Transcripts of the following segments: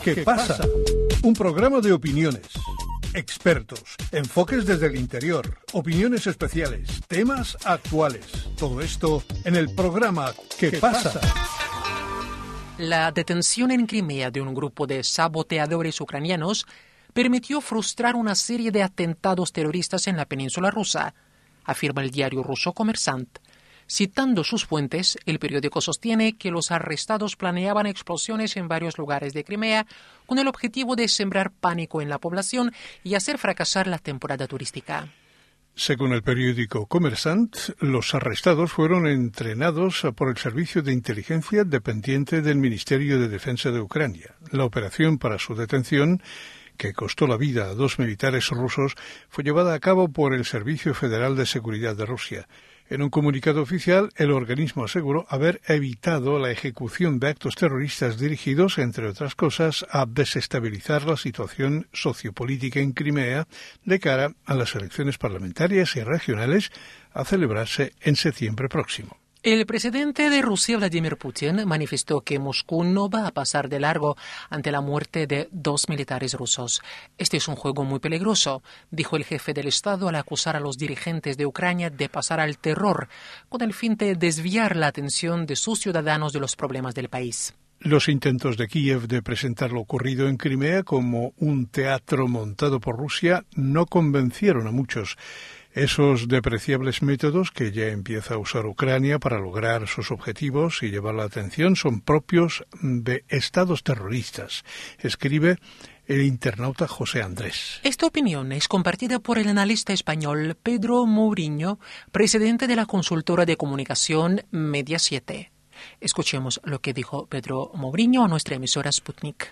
¿Qué pasa? Un programa de opiniones, expertos, enfoques desde el interior, opiniones especiales, temas actuales. Todo esto en el programa ¿Qué pasa? La detención en Crimea de un grupo de saboteadores ucranianos permitió frustrar una serie de atentados terroristas en la península rusa, afirma el diario ruso Kommersant. Citando sus fuentes, el periódico sostiene que los arrestados planeaban explosiones en varios lugares de Crimea con el objetivo de sembrar pánico en la población y hacer fracasar la temporada turística. Según el periódico Kommersant, los arrestados fueron entrenados por el servicio de inteligencia dependiente del Ministerio de Defensa de Ucrania. La operación para su detención, que costó la vida a 2 militares rusos, fue llevada a cabo por el Servicio Federal de Seguridad de Rusia. En un comunicado oficial, el organismo aseguró haber evitado la ejecución de actos terroristas dirigidos, entre otras cosas, a desestabilizar la situación sociopolítica en Crimea de cara a las elecciones parlamentarias y regionales a celebrarse en septiembre próximo. El presidente de Rusia, Vladimir Putin, manifestó que Moscú no va a pasar de largo ante la muerte de 2 militares rusos. Este es un juego muy peligroso, dijo el jefe del Estado al acusar a los dirigentes de Ucrania de pasar al terror, con el fin de desviar la atención de sus ciudadanos de los problemas del país. Los intentos de Kiev de presentar lo ocurrido en Crimea como un teatro montado por Rusia no convencieron a muchos. Esos depreciables métodos que ya empieza a usar Ucrania para lograr sus objetivos y llevar la atención son propios de estados terroristas, escribe el internauta José Andrés. Esta opinión es compartida por el analista español Pedro Mourinho, presidente de la consultora de comunicación Media 7. Escuchemos lo que dijo Pedro Mourinho a nuestra emisora Sputnik.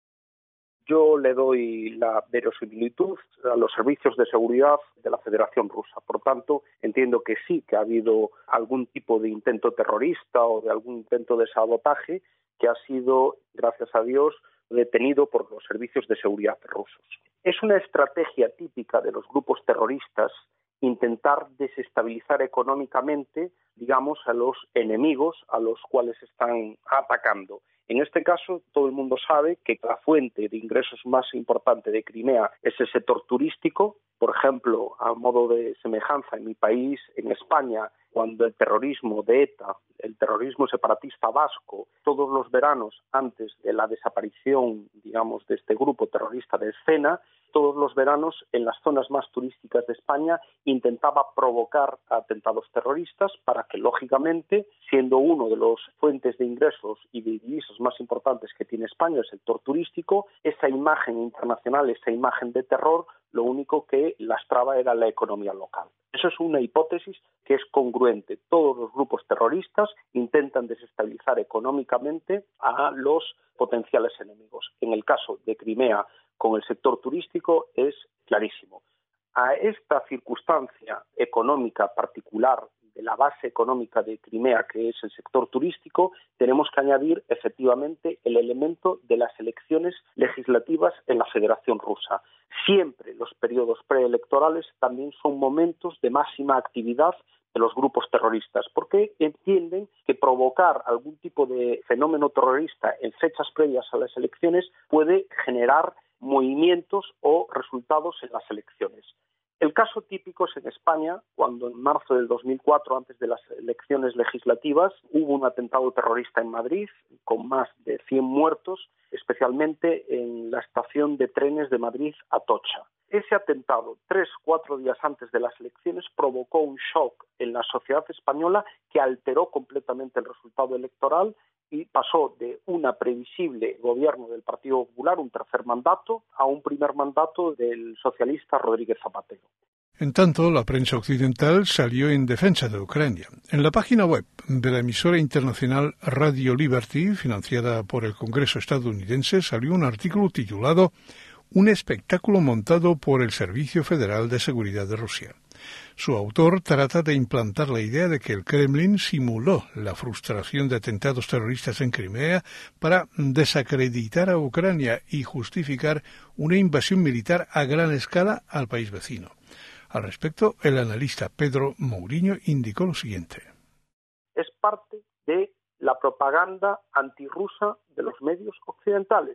Yo le doy la verosimilitud a los servicios de seguridad de la Federación Rusa. Por tanto, entiendo que sí, que ha habido algún tipo de intento terrorista o de algún intento de sabotaje que ha sido, gracias a Dios, detenido por los servicios de seguridad rusos. Es una estrategia típica de los grupos terroristas intentar desestabilizar económicamente, digamos, a los enemigos a los cuales están atacando. En este caso, todo el mundo sabe que la fuente de ingresos más importante de Crimea es el sector turístico. Por ejemplo, a modo de semejanza, en mi país, en España, cuando el terrorismo de ETA, el terrorismo separatista vasco, todos los veranos antes de la desaparición, digamos, de este grupo terrorista de escena, todos los veranos en las zonas más turísticas de España intentaba provocar atentados terroristas para que, lógicamente, siendo uno de los fuentes de ingresos y de divisas más importantes que tiene España, el sector turístico, esa imagen internacional, esa imagen de terror, lo único que lastraba era la economía local. Eso es una hipótesis que es congruente. Todos los grupos terroristas intentan desestabilizar económicamente a los potenciales enemigos. En el caso de Crimea, con el sector turístico es clarísimo. A esta circunstancia económica particular de la base económica de Crimea, que es el sector turístico, tenemos que añadir efectivamente el elemento de las elecciones legislativas en la Federación Rusa. Siempre los periodos preelectorales también son momentos de máxima actividad de los grupos terroristas, porque entienden que provocar algún tipo de fenómeno terrorista en fechas previas a las elecciones puede generar movimientos o resultados en las elecciones. El caso típico es en España, cuando en marzo del 2004, antes de las elecciones legislativas, hubo un atentado terrorista en Madrid con más de 100 muertos, especialmente en la estación de trenes de Madrid Atocha. Ese atentado, 3-4 días antes de las elecciones, provocó un shock en la sociedad española que alteró completamente el resultado electoral y pasó de una previsible gobierno del Partido Popular, un tercer mandato, a un primer mandato del socialista Rodríguez Zapatero. En tanto, la prensa occidental salió en defensa de Ucrania. En la página web de la emisora internacional Radio Liberty, financiada por el Congreso estadounidense, salió un artículo titulado «Un espectáculo montado por el Servicio Federal de Seguridad de Rusia». Su autor trata de implantar la idea de que el Kremlin simuló la frustración de atentados terroristas en Crimea para desacreditar a Ucrania y justificar una invasión militar a gran escala al país vecino. Al respecto, el analista Pedro Mourinho indicó lo siguiente. Es parte de la propaganda antirrusa de los medios occidentales.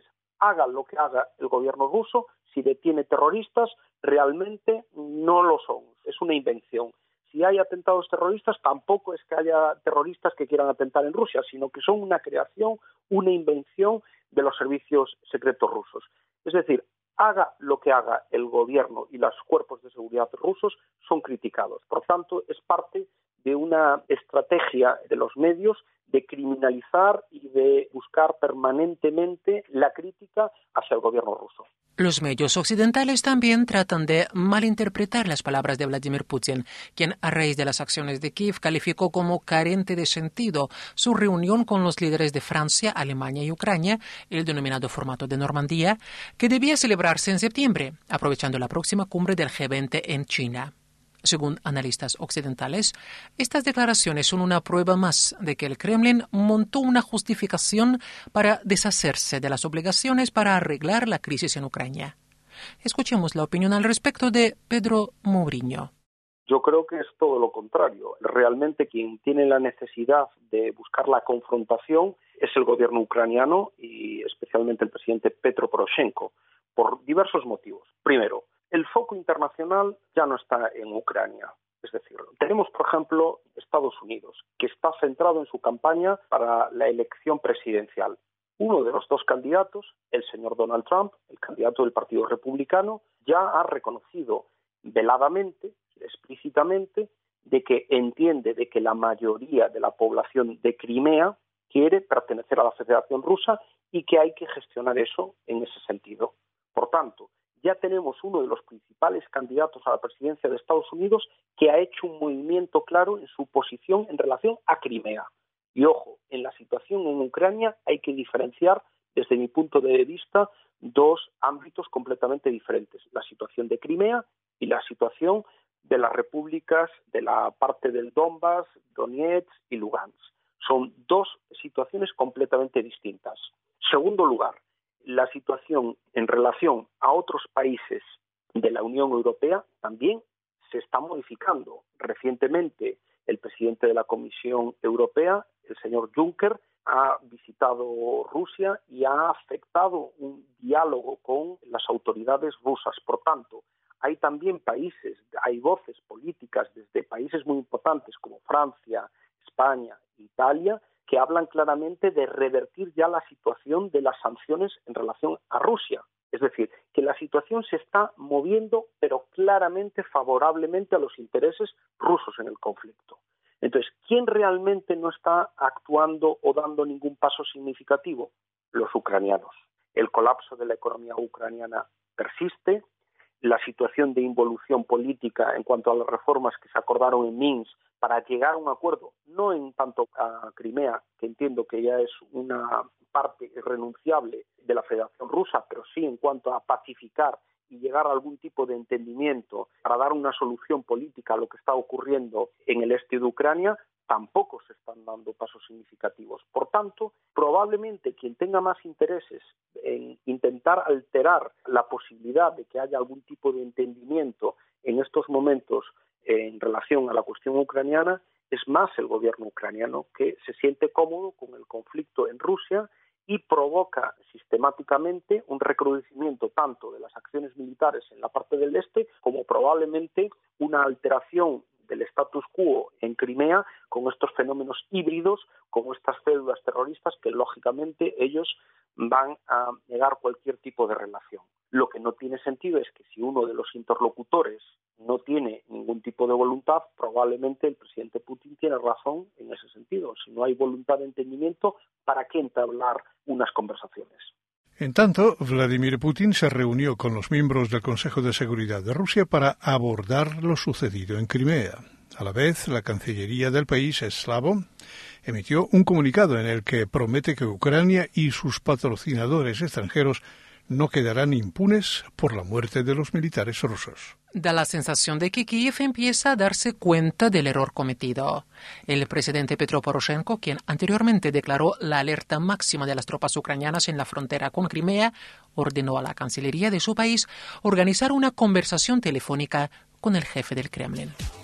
haga lo que haga el gobierno ruso, si detiene terroristas, realmente no lo son, es una invención. Si hay atentados terroristas, tampoco es que haya terroristas que quieran atentar en Rusia, sino que son una creación, una invención de los servicios secretos rusos. Es decir, haga lo que haga el gobierno y los cuerpos de seguridad rusos, son criticados. Por tanto, es parte de una estrategia de los medios de criminalizar y de buscar permanentemente la crítica hacia el gobierno ruso. Los medios occidentales también tratan de malinterpretar las palabras de Vladimir Putin, quien a raíz de las acciones de Kiev calificó como carente de sentido su reunión con los líderes de Francia, Alemania y Ucrania, el denominado formato de Normandía, que debía celebrarse en septiembre, aprovechando la próxima cumbre del G20 en China. Según analistas occidentales, estas declaraciones son una prueba más de que el Kremlin montó una justificación para deshacerse de las obligaciones para arreglar la crisis en Ucrania. Escuchemos la opinión al respecto de Pedro Mourinho. Yo creo que es todo lo contrario. Realmente quien tiene la necesidad de buscar la confrontación es el gobierno ucraniano y especialmente el presidente Petro Poroshenko, por diversos motivos. Primero, el foco internacional ya no está en Ucrania. Es decir, tenemos, por ejemplo, Estados Unidos, que está centrado en su campaña para la elección presidencial. Uno de los dos candidatos, el señor Donald Trump, el candidato del Partido Republicano, ya ha reconocido veladamente, explícitamente, de que entiende de que la mayoría de la población de Crimea quiere pertenecer a la Federación Rusa y que hay que gestionar eso en ese sentido. Por tanto, ya tenemos uno de los principales candidatos a la presidencia de Estados Unidos que ha hecho un movimiento claro en su posición en relación a Crimea. Y ojo, en la situación en Ucrania hay que diferenciar, desde mi punto de vista, dos ámbitos completamente diferentes. La situación de Crimea y la situación de las repúblicas de la parte del Donbass, Donetsk y Lugansk. Son dos situaciones completamente distintas. Segundo lugar, la situación en relación a otros países de la Unión Europea también se está modificando. Recientemente, el presidente de la Comisión Europea, el señor Juncker, ha visitado Rusia y ha afectado un diálogo con las autoridades rusas. Por tanto, hay también países, hay voces políticas desde países muy importantes como Francia, España, Italia, que hablan claramente de revertir ya la situación de las sanciones en relación a Rusia. Es decir, que la situación se está moviendo, pero claramente favorablemente a los intereses rusos en el conflicto. Entonces, ¿quién realmente no está actuando o dando ningún paso significativo? Los ucranianos. El colapso de la economía ucraniana persiste. La situación de involución política en cuanto a las reformas que se acordaron en Minsk para llegar a un acuerdo, no en tanto a Crimea, que entiendo que ya es una parte irrenunciable de la Federación Rusa, pero sí en cuanto a pacificar y llegar a algún tipo de entendimiento para dar una solución política a lo que está ocurriendo en el este de Ucrania, tampoco se están dando pasos significativos. Por tanto, probablemente quien tenga más intereses en intentar alterar la posibilidad de que haya algún tipo de entendimiento en estos momentos en relación a la cuestión ucraniana es más el gobierno ucraniano, que se siente cómodo con el conflicto en Rusia y provoca sistemáticamente un recrudecimiento tanto de las acciones militares en la parte del este como probablemente una alteración del status quo en Crimea con estos fenómenos híbridos, como estas células terroristas que lógicamente ellos van a negar cualquier tipo de relación. Lo que no tiene sentido es que si uno de los interlocutores no tiene ningún tipo de voluntad, probablemente el presidente Putin tiene razón en ese sentido. Si no hay voluntad de entendimiento, ¿para qué entablar unas conversaciones? En tanto, Vladimir Putin se reunió con los miembros del Consejo de Seguridad de Rusia para abordar lo sucedido en Crimea. A la vez, la Cancillería del país eslavo emitió un comunicado en el que promete que Ucrania y sus patrocinadores extranjeros no quedarán impunes por la muerte de los militares rusos. Da la sensación de que Kiev empieza a darse cuenta del error cometido. El presidente Petro Poroshenko, quien anteriormente declaró la alerta máxima de las tropas ucranianas en la frontera con Crimea, ordenó a la Cancillería de su país organizar una conversación telefónica con el jefe del Kremlin.